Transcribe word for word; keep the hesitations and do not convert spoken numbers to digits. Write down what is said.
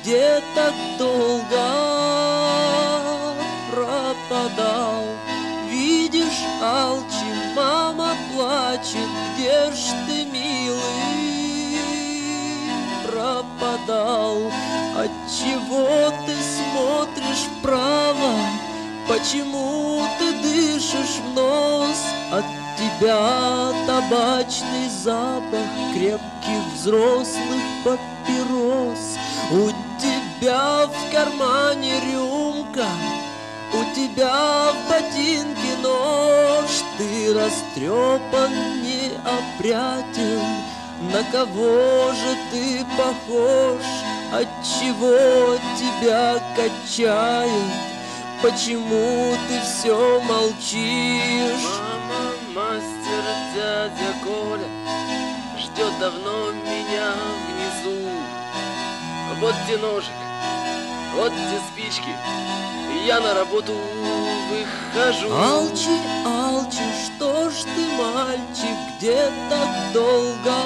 где так долго пропадал? Видишь, Алчи, мама плачет, где ж ты, милый, пропадал? Отчего ты смотришь вправо? Почему ты дышишь в нос? От тебя табачный запах крепких взрослых папирос. У тебя в кармане рюмка, у тебя в ботинке нож. Ты растрепан, неопрятен, на кого же ты похож? Отчего тебя качает? Почему ты все молчишь? Мама, мастер, дядя Коля ждет давно меня внизу. Вот те ножик, вот те спички, я на работу выхожу. Алчи, Алчи, что ж ты, мальчик, где так долго